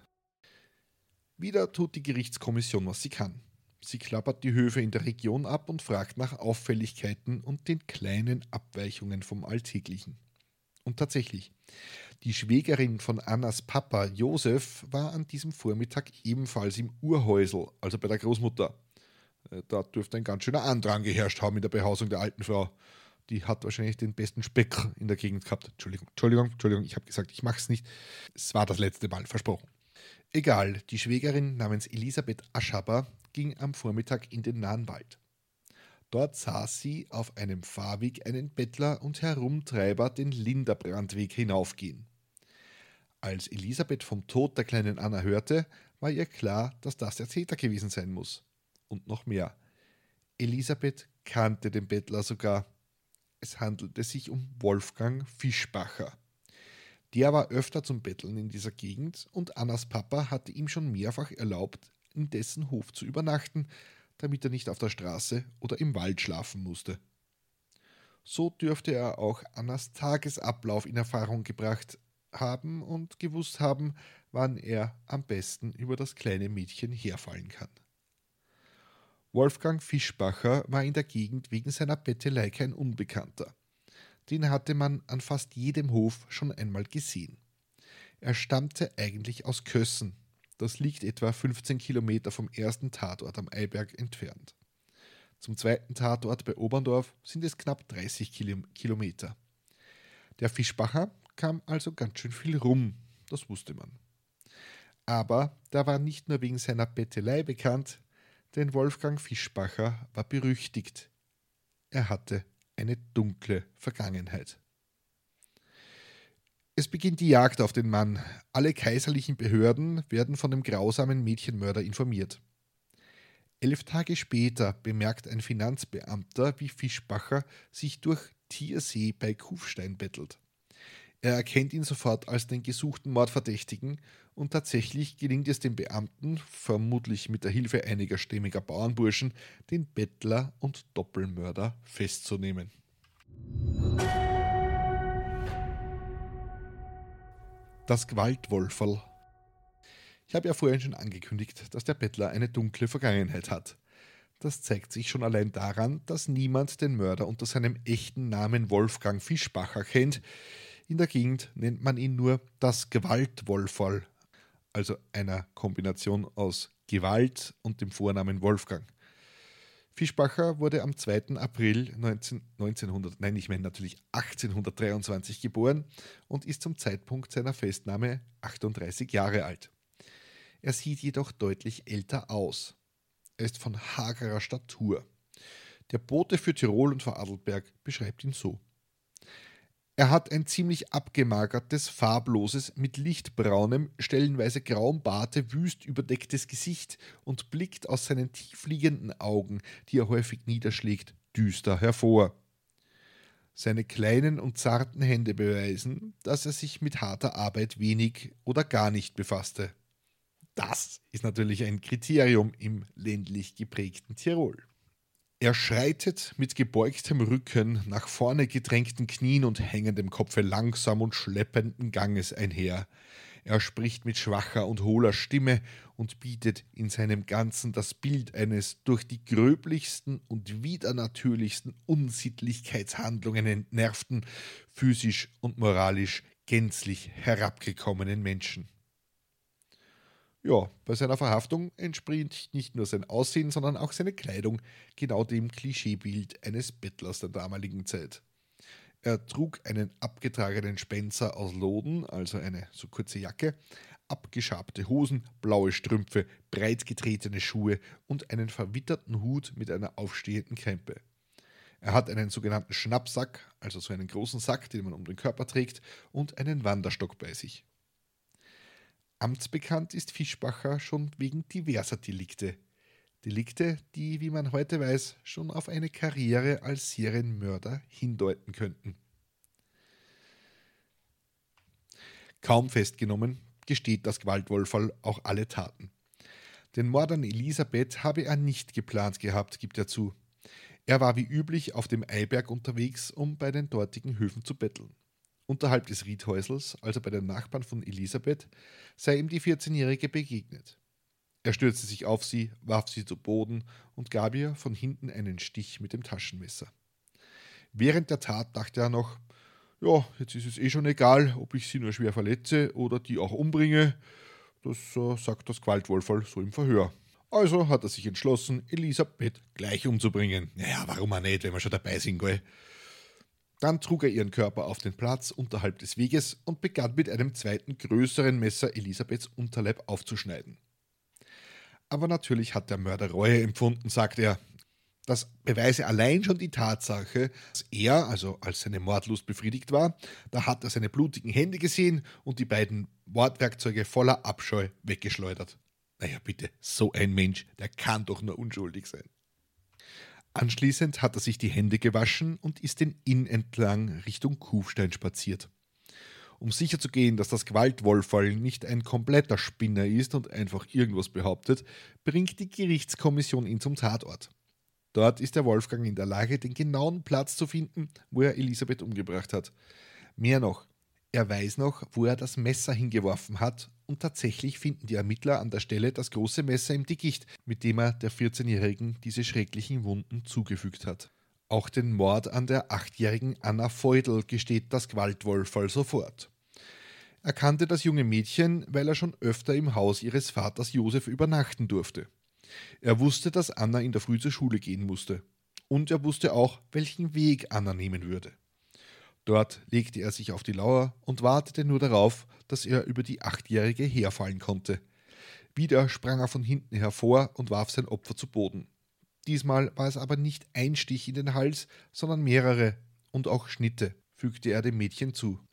Wieder tut die Gerichtskommission, was sie kann. Sie klappert die Höfe in der Region ab und fragt nach Auffälligkeiten und den kleinen Abweichungen vom Alltäglichen. Und tatsächlich, die Schwägerin von Annas Papa Josef war an diesem Vormittag ebenfalls im Urhäusl, also bei der Großmutter. Da dürfte ein ganz schöner Andrang geherrscht haben in der Behausung der alten Frau. Die hat wahrscheinlich den besten Speck in der Gegend gehabt. Entschuldigung, Entschuldigung, Entschuldigung, ich habe gesagt, ich mach's nicht. Es war das letzte Mal, versprochen. Egal, die Schwägerin namens Elisabeth Aschaber ging am Vormittag in den nahen Wald. Dort sah sie auf einem Fahrweg einen Bettler und Herumtreiber den Linderbrandweg hinaufgehen. Als Elisabeth vom Tod der kleinen Anna hörte, war ihr klar, dass das der Täter gewesen sein muss. Und noch mehr. Elisabeth kannte den Bettler sogar. Es handelte sich um Wolfgang Fischbacher. Der war öfter zum Betteln in dieser Gegend und Annas Papa hatte ihm schon mehrfach erlaubt, in dessen Hof zu übernachten, damit er nicht auf der Straße oder im Wald schlafen musste. So dürfte er auch Annas Tagesablauf in Erfahrung gebracht haben und gewusst haben, wann er am besten über das kleine Mädchen herfallen kann. Wolfgang Fischbacher war in der Gegend wegen seiner Bettelei kein Unbekannter. Den hatte man an fast jedem Hof schon einmal gesehen. Er stammte eigentlich aus Kössen. Das liegt etwa fünfzehn Kilometer vom ersten Tatort am Eiberg entfernt. Zum zweiten Tatort bei Oberndorf sind es knapp dreißig Kilometer. Der Fischbacher kam also ganz schön viel rum, das wusste man. Aber der war nicht nur wegen seiner Bettelei bekannt, denn Wolfgang Fischbacher war berüchtigt. Er hatte eine dunkle Vergangenheit. Es beginnt die Jagd auf den Mann. Alle kaiserlichen Behörden werden von dem grausamen Mädchenmörder informiert. Elf Tage später bemerkt ein Finanzbeamter, wie Fischbacher sich durch Tiersee bei Kufstein bettelt. Er erkennt ihn sofort als den gesuchten Mordverdächtigen und tatsächlich gelingt es dem Beamten, vermutlich mit der Hilfe einiger stämmiger Bauernburschen, den Bettler und Doppelmörder festzunehmen. Das Gewaltwolferl. Ich habe ja vorhin schon angekündigt, dass der Bettler eine dunkle Vergangenheit hat. Das zeigt sich schon allein daran, dass niemand den Mörder unter seinem echten Namen Wolfgang Fischbacher kennt. In der Gegend nennt man ihn nur das Gewaltwolferl, also einer Kombination aus Gewalt und dem Vornamen Wolfgang. Fischbacher wurde am zweiten April neunzehnhundert, nein, ich meine natürlich achtzehnhundertdreiundzwanzig geboren und ist zum Zeitpunkt seiner Festnahme achtunddreißig Jahre alt. Er sieht jedoch deutlich älter aus. Er ist von hagerer Statur. Der Bote für Tirol und Vorarlberg beschreibt ihn so: Er hat ein ziemlich abgemagertes, farbloses, mit lichtbraunem, stellenweise grauem Barte wüst überdecktes Gesicht und blickt aus seinen tiefliegenden Augen, die er häufig niederschlägt, düster hervor. Seine kleinen und zarten Hände beweisen, dass er sich mit harter Arbeit wenig oder gar nicht befasste. Das ist natürlich ein Kriterium im ländlich geprägten Tirol. Er schreitet mit gebeugtem Rücken, nach vorne gedrängten Knien und hängendem Kopfe langsam und schleppenden Ganges einher. Er spricht mit schwacher und hohler Stimme und bietet in seinem Ganzen das Bild eines durch die gröblichsten und widernatürlichsten Unsittlichkeitshandlungen entnervten, physisch und moralisch gänzlich herabgekommenen Menschen. Ja, bei seiner Verhaftung entspricht nicht nur sein Aussehen, sondern auch seine Kleidung genau dem Klischeebild eines Bettlers der damaligen Zeit. Er trug einen abgetragenen Spencer aus Loden, also eine so kurze Jacke, abgeschabte Hosen, blaue Strümpfe, breit getretene Schuhe und einen verwitterten Hut mit einer aufstehenden Krempe. Er hat einen sogenannten Schnappsack, also so einen großen Sack, den man um den Körper trägt, und einen Wanderstock bei sich. Amtsbekannt ist Fischbacher schon wegen diverser Delikte. Delikte, die, wie man heute weiß, schon auf eine Karriere als Serienmörder hindeuten könnten. Kaum festgenommen, gesteht das Gewaltwolferl auch alle Taten. Den Mord an Elisabeth habe er nicht geplant gehabt, gibt er zu. Er war wie üblich auf dem Eiberg unterwegs, um bei den dortigen Höfen zu betteln. Unterhalb des Riedhäusels, also bei den Nachbarn von Elisabeth, sei ihm die vierzehnjährige begegnet. Er stürzte sich auf sie, warf sie zu Boden und gab ihr von hinten einen Stich mit dem Taschenmesser. Während der Tat dachte er noch: Ja, jetzt ist es eh schon egal, ob ich sie nur schwer verletze oder die auch umbringe. Das äh, sagt das Gewaltwolferl so im Verhör. Also hat er sich entschlossen, Elisabeth gleich umzubringen. Naja, warum auch nicht, wenn wir schon dabei sind, gell? Dann trug er ihren Körper auf den Platz unterhalb des Weges und begann mit einem zweiten, größeren Messer Elisabeths Unterleib aufzuschneiden. Aber natürlich hat der Mörder Reue empfunden, sagt er. Das beweise allein schon die Tatsache, dass er, also als seine Mordlust befriedigt war, da hat er seine blutigen Hände gesehen und die beiden Mordwerkzeuge voller Abscheu weggeschleudert. Naja, bitte, so ein Mensch, der kann doch nur unschuldig sein. Anschließend hat er sich die Hände gewaschen und ist den Inn entlang Richtung Kufstein spaziert. Um sicherzugehen, dass das Gewaltwolferl nicht ein kompletter Spinner ist und einfach irgendwas behauptet, bringt die Gerichtskommission ihn zum Tatort. Dort ist der Wolfgang in der Lage, den genauen Platz zu finden, wo er Elisabeth umgebracht hat. Mehr noch, er weiß noch, wo er das Messer hingeworfen hat, und tatsächlich finden die Ermittler an der Stelle das große Messer im Dickicht, mit dem er der vierzehnjährigen diese schrecklichen Wunden zugefügt hat. Auch den Mord an der achtjährigen Anna Feudel gesteht das Gewaltwolferl sofort. Er kannte das junge Mädchen, weil er schon öfter im Haus ihres Vaters Josef übernachten durfte. Er wusste, dass Anna in der Früh zur Schule gehen musste. Und er wusste auch, welchen Weg Anna nehmen würde. Dort legte er sich auf die Lauer und wartete nur darauf, dass er über die Achtjährige herfallen konnte. Wieder sprang er von hinten hervor und warf sein Opfer zu Boden. Diesmal war es aber nicht ein Stich in den Hals, sondern mehrere und auch Schnitte, fügte er dem Mädchen zu.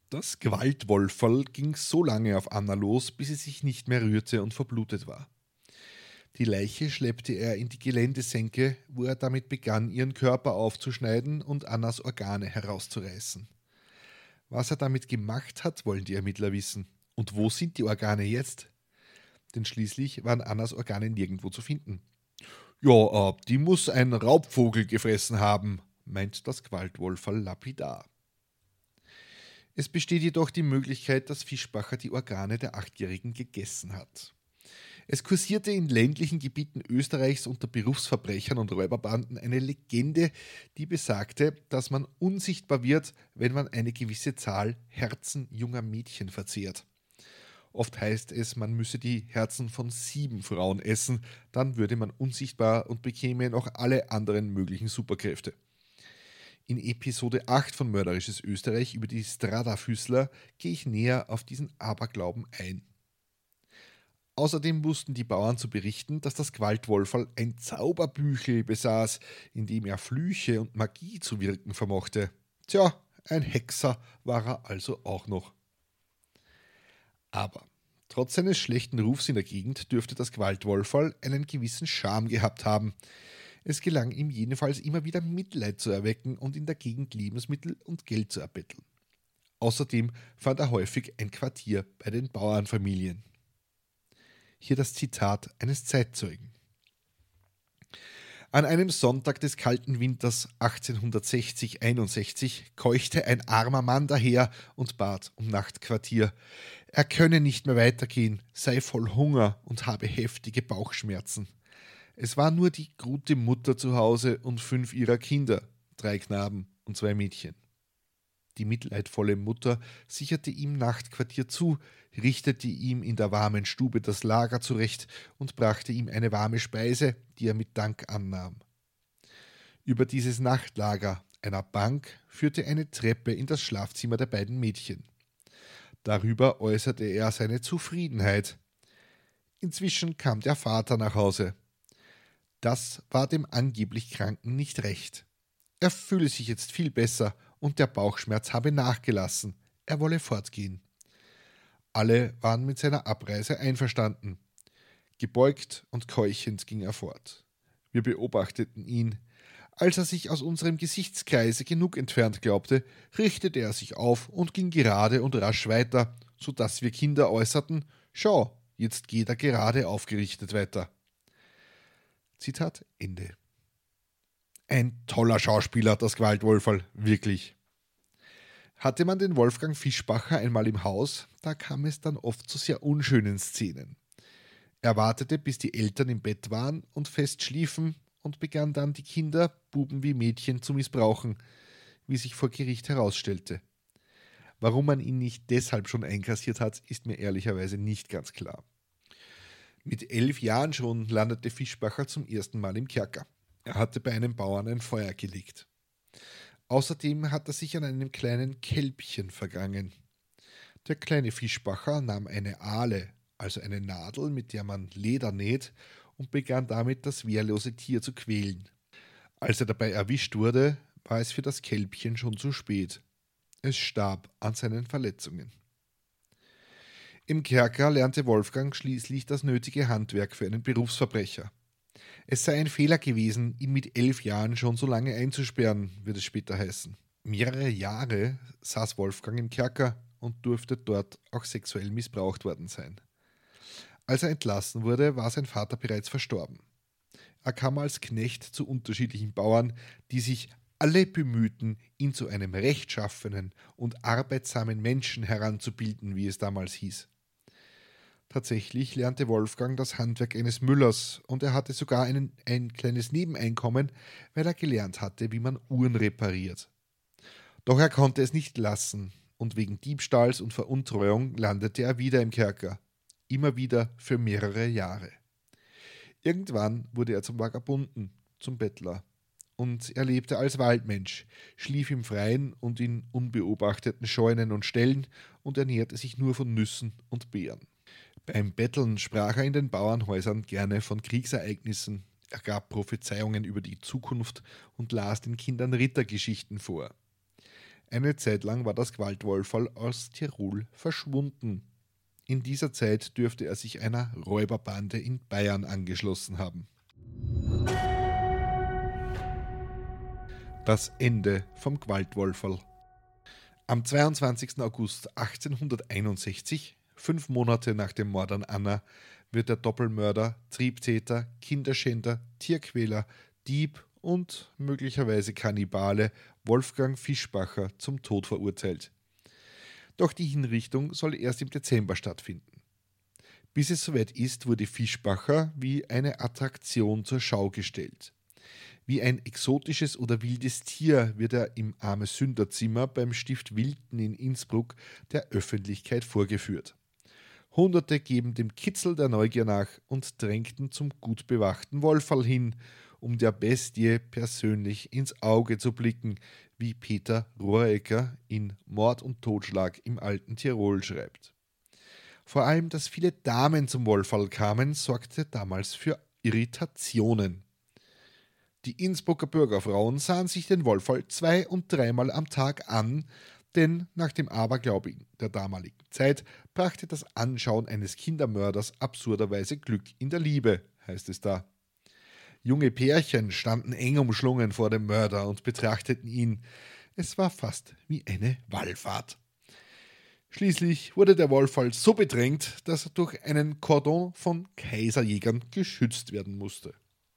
Das Gewaltwolferl ging so lange auf Anna los, bis sie sich nicht mehr rührte und verblutet war. Die Leiche schleppte er in die Geländesenke, wo er damit begann, ihren Körper aufzuschneiden und Annas Organe herauszureißen. Was er damit gemacht hat, wollen die Ermittler wissen. Und wo sind die Organe jetzt? Denn schließlich waren Annas Organe nirgendwo zu finden. Ja, äh, die muss ein Raubvogel gefressen haben, meint das Gewaltwolferl lapidar. Es besteht jedoch die Möglichkeit, dass Fischbacher die Organe der Achtjährigen gegessen hat. Es kursierte in ländlichen Gebieten Österreichs unter Berufsverbrechern und Räuberbanden eine Legende, die besagte, dass man unsichtbar wird, wenn man eine gewisse Zahl Herzen junger Mädchen verzehrt. Oft heißt es, man müsse die Herzen von sieben Frauen essen, dann würde man unsichtbar und bekäme noch alle anderen möglichen Superkräfte. In Episode acht von Mörderisches Österreich über die Strada-Füßler gehe ich näher auf diesen Aberglauben ein. Außerdem wussten die Bauern zu berichten, dass das Gewaltwolferl ein Zauberbüchel besaß, in dem er Flüche und Magie zu wirken vermochte. Tja, ein Hexer war er also auch noch. Aber trotz seines schlechten Rufs in der Gegend dürfte das Gewaltwolferl einen gewissen Charme gehabt haben. Es gelang ihm jedenfalls immer wieder Mitleid zu erwecken und in der Gegend Lebensmittel und Geld zu erbetteln. Außerdem fand er häufig ein Quartier bei den Bauernfamilien. Hier das Zitat eines Zeitzeugen. An einem Sonntag des kalten Winters achtzehnhundertsechzig einundsechzig keuchte ein armer Mann daher und bat um Nachtquartier. Er könne nicht mehr weitergehen, sei voll Hunger und habe heftige Bauchschmerzen. Es war nur die gute Mutter zu Hause und fünf ihrer Kinder, drei Knaben und zwei Mädchen. Die mitleidvolle Mutter sicherte ihm Nachtquartier zu, richtete ihm in der warmen Stube das Lager zurecht und brachte ihm eine warme Speise, die er mit Dank annahm. Über dieses Nachtlager, einer Bank, führte eine Treppe in das Schlafzimmer der beiden Mädchen. Darüber äußerte er seine Zufriedenheit. Inzwischen kam der Vater nach Hause. Das war dem angeblich Kranken nicht recht. Er fühle sich jetzt viel besser und der Bauchschmerz habe nachgelassen. Er wolle fortgehen. Alle waren mit seiner Abreise einverstanden. Gebeugt und keuchend ging er fort. Wir beobachteten ihn. Als er sich aus unserem Gesichtskreise genug entfernt glaubte, richtete er sich auf und ging gerade und rasch weiter, so dass wir Kinder äußerten: Schau, jetzt geht er gerade aufgerichtet weiter. Zitat Ende. Ein toller Schauspieler, das Gewaltwolferl, wirklich. Hatte man den Wolfgang Fischbacher einmal im Haus, da kam es dann oft zu sehr unschönen Szenen. Er wartete, bis die Eltern im Bett waren und fest schliefen und begann dann die Kinder, Buben wie Mädchen, zu missbrauchen, wie sich vor Gericht herausstellte. Warum man ihn nicht deshalb schon einkassiert hat, ist mir ehrlicherweise nicht ganz klar. Mit elf Jahren schon landete Fischbacher zum ersten Mal im Kerker. Er hatte bei einem Bauern ein Feuer gelegt. Außerdem hat er sich an einem kleinen Kälbchen vergangen. Der kleine Fischbacher nahm eine Ahle, also eine Nadel, mit der man Leder näht, und begann damit, das wehrlose Tier zu quälen. Als er dabei erwischt wurde, war es für das Kälbchen schon zu spät. Es starb an seinen Verletzungen. Im Kerker lernte Wolfgang schließlich das nötige Handwerk für einen Berufsverbrecher. Es sei ein Fehler gewesen, ihn mit elf Jahren schon so lange einzusperren, wird es später heißen. Mehrere Jahre saß Wolfgang im Kerker und durfte dort auch sexuell missbraucht worden sein. Als er entlassen wurde, war sein Vater bereits verstorben. Er kam als Knecht zu unterschiedlichen Bauern, die sich alle bemühten, ihn zu einem rechtschaffenen und arbeitsamen Menschen heranzubilden, wie es damals hieß. Tatsächlich lernte Wolfgang das Handwerk eines Müllers und er hatte sogar einen, ein kleines Nebeneinkommen, weil er gelernt hatte, wie man Uhren repariert. Doch er konnte es nicht lassen und wegen Diebstahls und Veruntreuung landete er wieder im Kerker. Immer wieder für mehrere Jahre. Irgendwann wurde er zum Vagabunden, zum Bettler. Und er lebte als Waldmensch, schlief im Freien und in unbeobachteten Scheunen und Ställen und ernährte sich nur von Nüssen und Beeren. Beim Betteln sprach er in den Bauernhäusern gerne von Kriegsereignissen, er gab Prophezeiungen über die Zukunft und las den Kindern Rittergeschichten vor. Eine Zeit lang war das Gewaltwolferl aus Tirol verschwunden. In dieser Zeit dürfte er sich einer Räuberbande in Bayern angeschlossen haben. Das Ende vom Gewaltwolferl. Am zweiundzwanzigsten August achtzehnhunderteinundsechzig, fünf Monate nach dem Mord an Anna, wird der Doppelmörder, Triebtäter, Kinderschänder, Tierquäler, Dieb und möglicherweise Kannibale Wolfgang Fischbacher zum Tod verurteilt. Doch die Hinrichtung soll erst im Dezember stattfinden. Bis es soweit ist, wurde Fischbacher wie eine Attraktion zur Schau gestellt. Wie ein exotisches oder wildes Tier wird er im Armesünderzimmer beim Stift Wilten in Innsbruck der Öffentlichkeit vorgeführt. Hunderte geben dem Kitzel der Neugier nach und drängten zum gut bewachten Wolferl hin, um der Bestie persönlich ins Auge zu blicken, wie Peter Rohecker in Mord und Totschlag im alten Tirol schreibt. Vor allem, dass viele Damen zum Wolferl kamen, sorgte damals für Irritationen. Die Innsbrucker Bürgerfrauen sahen sich den Wolferl zwei- und dreimal am Tag an, denn nach dem Aberglauben der damaligen Zeit brachte das Anschauen eines Kindermörders absurderweise Glück in der Liebe, heißt es da. Junge Pärchen standen eng umschlungen vor dem Mörder und betrachteten ihn. Es war fast wie eine Wallfahrt. Schließlich wurde der Wolferl so bedrängt, dass er durch einen Kordon von Kaiserjägern geschützt werden musste.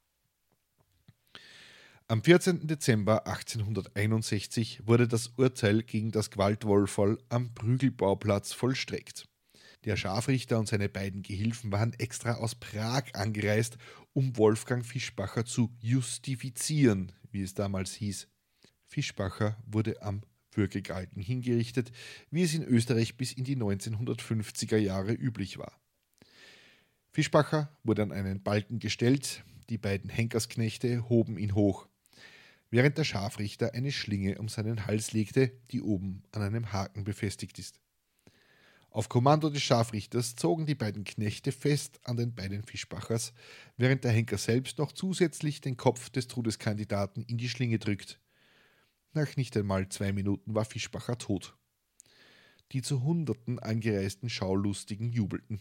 Am vierzehnten Dezember achtzehnhunderteinundsechzig wurde das Urteil gegen das Gewaltwolferl am Prügelbauplatz vollstreckt. Der Scharfrichter und seine beiden Gehilfen waren extra aus Prag angereist, um Wolfgang Fischbacher zu justifizieren, wie es damals hieß. Fischbacher wurde am Würgegalgen hingerichtet, wie es in Österreich bis in die neunzehnhundertfünfziger Jahre üblich war. Fischbacher wurde an einen Balken gestellt, die beiden Henkersknechte hoben ihn hoch, während der Scharfrichter eine Schlinge um seinen Hals legte, die oben an einem Haken befestigt ist. Auf Kommando des Scharfrichters zogen die beiden Knechte fest an den Beinen Fischbachers, während der Henker selbst noch zusätzlich den Kopf des Todeskandidaten in die Schlinge drückt. Nach nicht einmal zwei Minuten war Fischbacher tot. Die zu Hunderten angereisten Schaulustigen jubelten.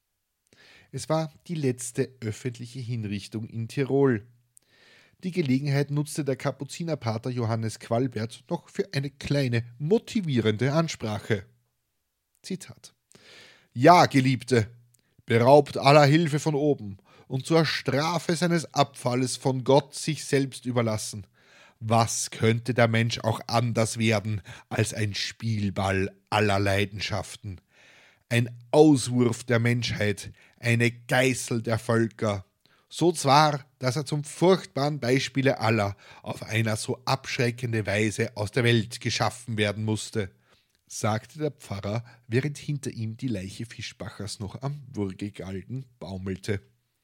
Es war die letzte öffentliche Hinrichtung in Tirol. Die Gelegenheit nutzte der Kapuzinerpater Johannes Qualbert noch für eine kleine, motivierende Ansprache. Zitat: Ja, Geliebte, beraubt aller Hilfe von oben und zur Strafe seines Abfalles von Gott sich selbst überlassen. Was könnte der Mensch auch anders werden als ein Spielball aller Leidenschaften? Ein Auswurf der Menschheit, eine Geißel der Völker. So zwar, dass er zum furchtbaren Beispiele aller auf einer so abschreckende Weise aus der Welt geschaffen werden musste, sagte der Pfarrer, während hinter ihm die Leiche Fischbachers noch am Würgegalgen baumelte.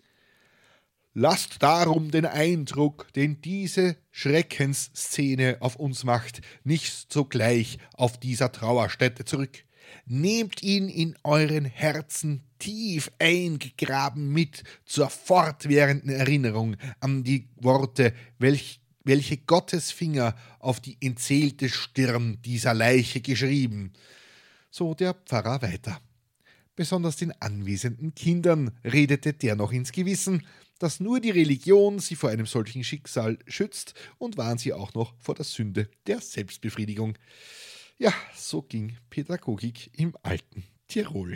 Lasst darum den Eindruck, den diese Schreckensszene auf uns macht, nicht sogleich auf dieser Trauerstätte zurück. Nehmt ihn in euren Herzen tief eingegraben mit zur fortwährenden Erinnerung an die Worte, welch, welche Gottes Finger auf die entseelte Stirn dieser Leiche geschrieben. So der Pfarrer weiter. Besonders den anwesenden Kindern redete der noch ins Gewissen, dass nur die Religion sie vor einem solchen Schicksal schützt, und waren sie auch noch vor der Sünde der Selbstbefriedigung. Ja, so ging Pädagogik im alten Tirol.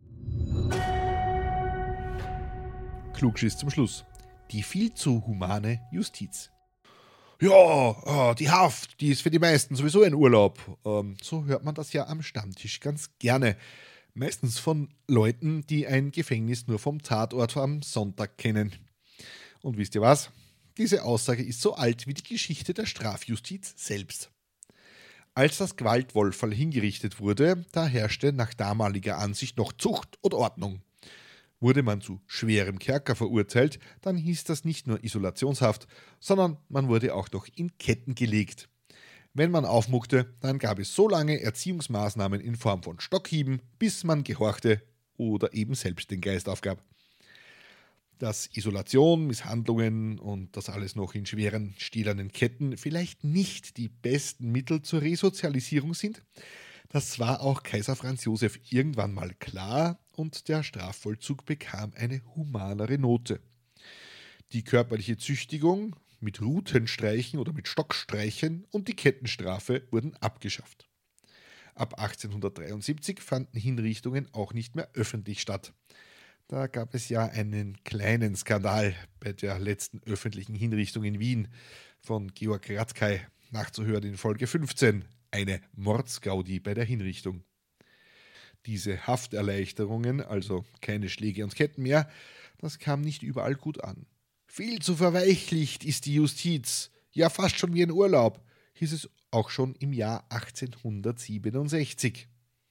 Klugschiss zum Schluss. Die viel zu humane Justiz. Ja, die Haft, die ist für die meisten sowieso ein Urlaub. So hört man das ja am Stammtisch ganz gerne. Meistens von Leuten, die ein Gefängnis nur vom Tatort am Sonntag kennen. Und wisst ihr was? Diese Aussage ist so alt wie die Geschichte der Strafjustiz selbst. Als das Gewaltwolferl hingerichtet wurde, da herrschte nach damaliger Ansicht noch Zucht und Ordnung. Wurde man zu schwerem Kerker verurteilt, dann hieß das nicht nur Isolationshaft, sondern man wurde auch noch in Ketten gelegt. Wenn man aufmuckte, dann gab es so lange Erziehungsmaßnahmen in Form von Stockhieben, bis man gehorchte oder eben selbst den Geist aufgab. Dass Isolation, Misshandlungen und das alles noch in schweren, stählernen Ketten vielleicht nicht die besten Mittel zur Resozialisierung sind, das war auch Kaiser Franz Josef irgendwann mal klar und der Strafvollzug bekam eine humanere Note. Die körperliche Züchtigung mit Rutenstreichen oder mit Stockstreichen und die Kettenstrafe wurden abgeschafft. Ab achtzehnhundertdreiundsiebzig fanden Hinrichtungen auch nicht mehr öffentlich statt. Da gab es ja einen kleinen Skandal bei der letzten öffentlichen Hinrichtung in Wien von Georg Ratkay, nachzuhören in Folge fünfzehn, eine Mordsgaudi bei der Hinrichtung. Diese Hafterleichterungen, also keine Schläge und Ketten mehr, das kam nicht überall gut an. Viel zu verweichlicht ist die Justiz, ja fast schon wie ein Urlaub, hieß es auch schon im Jahr achtzehnhundertsiebenundsechzig.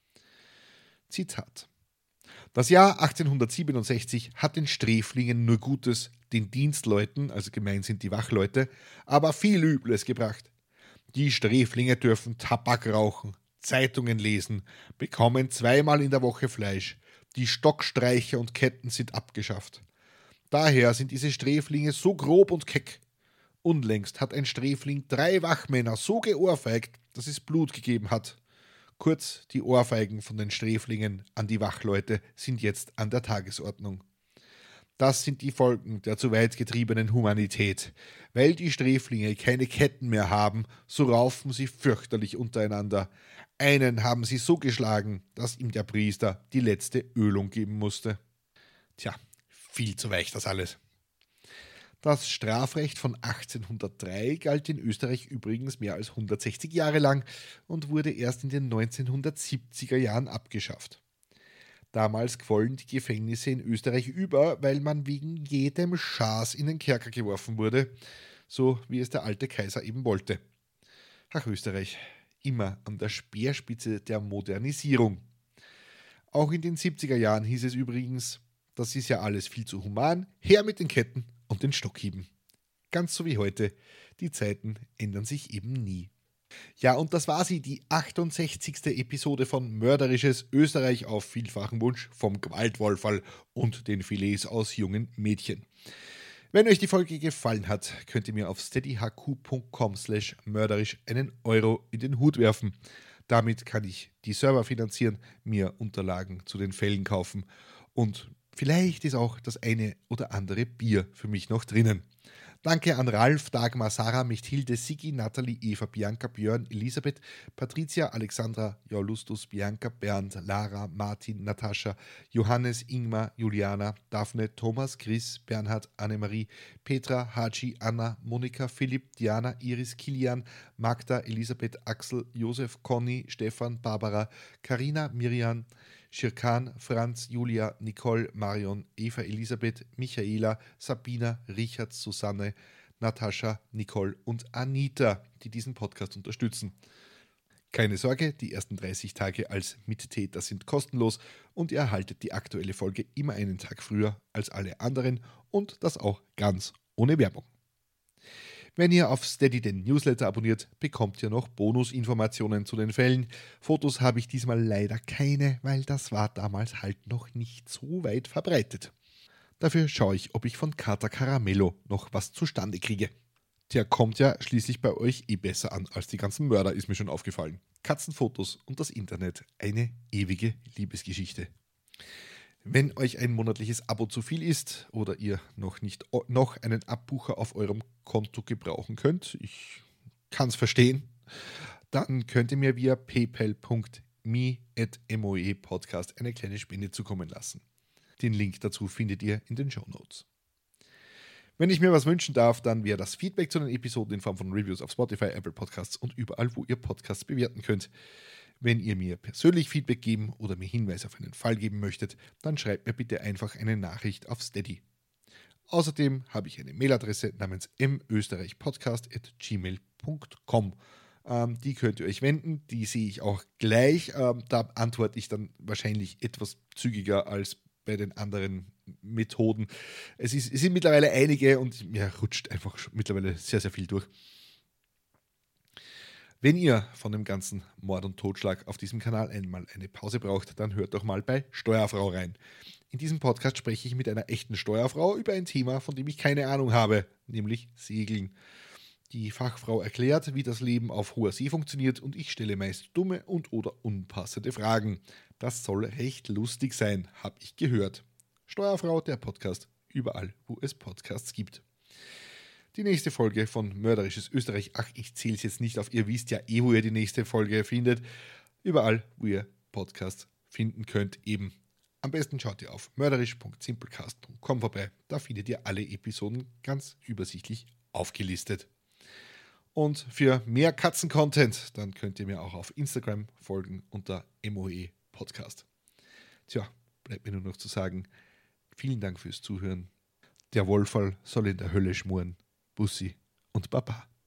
Zitat: Das Jahr achtzehnhundertsiebenundsechzig hat den Sträflingen nur Gutes, den Dienstleuten, also gemeint sind die Wachleute, aber viel Übles gebracht. Die Sträflinge dürfen Tabak rauchen, Zeitungen lesen, bekommen zweimal in der Woche Fleisch. Die Stockstreiche und Ketten sind abgeschafft. Daher sind diese Sträflinge so grob und keck. Unlängst hat ein Sträfling drei Wachmänner so geohrfeigt, dass es Blut gegeben hat. Kurz, die Ohrfeigen von den Sträflingen an die Wachleute sind jetzt an der Tagesordnung. Das sind die Folgen der zu weit getriebenen Humanität. Weil die Sträflinge keine Ketten mehr haben, so raufen sie fürchterlich untereinander. Einen haben sie so geschlagen, dass ihm der Priester die letzte Ölung geben musste. Tja, viel zu weich das alles. Das Strafrecht von achtzehnhundertdrei galt in Österreich übrigens mehr als hundertsechzig Jahre lang und wurde erst in den neunzehnhundertsiebziger Jahren abgeschafft. Damals quollen die Gefängnisse in Österreich über, weil man wegen jedem Schaß in den Kerker geworfen wurde, so wie es der alte Kaiser eben wollte. Ach, Österreich, immer an der Speerspitze der Modernisierung. Auch in den siebziger Jahren hieß es übrigens, das ist ja alles viel zu human, her mit den Ketten und den Stockhieben. Ganz so wie heute, die Zeiten ändern sich eben nie. Ja, und das war sie, die achtundsechzigste Episode von Mörderisches Österreich auf vielfachen Wunsch vom Gewaltwolferl und den Filets aus jungen Mädchen. Wenn euch die Folge gefallen hat, könnt ihr mir auf steadyhq.com slash mörderisch einen Euro in den Hut werfen. Damit kann ich die Server finanzieren, mir Unterlagen zu den Fällen kaufen und vielleicht ist auch das eine oder andere Bier für mich noch drinnen. Danke an Ralf, Dagmar, Sarah, Mechthilde, Sigi, Nathalie, Eva, Bianca, Björn, Elisabeth, Patricia, Alexandra, Jolustus, Bianca, Bernd, Lara, Martin, Natascha, Johannes, Ingmar, Juliana, Daphne, Thomas, Chris, Bernhard, Annemarie, Petra, Haji, Anna, Monika, Philipp, Diana, Iris, Kilian, Magda, Elisabeth, Axel, Josef, Conny, Stefan, Barbara, Karina, Miriam, Schirkan, Franz, Julia, Nicole, Marion, Eva, Elisabeth, Michaela, Sabina, Richard, Susanne, Natascha, Nicole und Anita, die diesen Podcast unterstützen. Keine Sorge, die ersten dreißig Tage als Mittäter sind kostenlos und ihr erhaltet die aktuelle Folge immer einen Tag früher als alle anderen und das auch ganz ohne Werbung. Wenn ihr auf Steady den Newsletter abonniert, bekommt ihr noch Bonusinformationen zu den Fällen. Fotos habe ich diesmal leider keine, weil das war damals halt noch nicht so weit verbreitet. Dafür schaue ich, ob ich von Kater Caramello noch was zustande kriege. Der kommt ja schließlich bei euch eh besser an als die ganzen Mörder, ist mir schon aufgefallen. Katzenfotos und das Internet, eine ewige Liebesgeschichte. Wenn euch ein monatliches Abo zu viel ist oder ihr noch nicht noch einen Abbucher auf eurem Konto gebrauchen könnt, ich kann es verstehen, dann könnt ihr mir via paypal punkt me at moepodcast eine kleine Spende zukommen lassen. Den Link dazu findet ihr in den Shownotes. Wenn ich mir was wünschen darf, dann wäre das Feedback zu den Episoden in Form von Reviews auf Spotify, Apple Podcasts und überall, wo ihr Podcasts bewerten könnt. Wenn ihr mir persönlich Feedback geben oder mir Hinweise auf einen Fall geben möchtet, dann schreibt mir bitte einfach eine Nachricht auf Steady. Außerdem habe ich eine Mailadresse namens mösterreichpodcast at gmail punkt com. Ähm, die könnt ihr euch wenden, die sehe ich auch gleich. Ähm, da antworte ich dann wahrscheinlich etwas zügiger als bei den anderen Methoden. Es, ist, es sind mittlerweile einige und mir rutscht einfach mittlerweile sehr, sehr viel durch. Wenn ihr von dem ganzen Mord und Totschlag auf diesem Kanal einmal eine Pause braucht, dann hört doch mal bei Steuerfrau rein. In diesem Podcast spreche ich mit einer echten Steuerfrau über ein Thema, von dem ich keine Ahnung habe, nämlich Segeln. Die Fachfrau erklärt, wie das Leben auf hoher See funktioniert und ich stelle meist dumme und oder unpassende Fragen. Das soll recht lustig sein, habe ich gehört. Steuerfrau, der Podcast, überall, wo es Podcasts gibt. Die nächste Folge von Mörderisches Österreich, ach, ich zähle es jetzt nicht auf, ihr wisst ja eh, wo ihr die nächste Folge findet. Überall, wo ihr Podcasts finden könnt, eben. Am besten schaut ihr auf mörderisch punkt simplecast punkt com vorbei, da findet ihr alle Episoden ganz übersichtlich aufgelistet. Und für mehr Katzen-Content, dann könnt ihr mir auch auf Instagram folgen unter M O E Podcast. Tja, bleibt mir nur noch zu sagen, vielen Dank fürs Zuhören. Der Wohlfall soll in der Hölle schmoren. Bussi und Baba.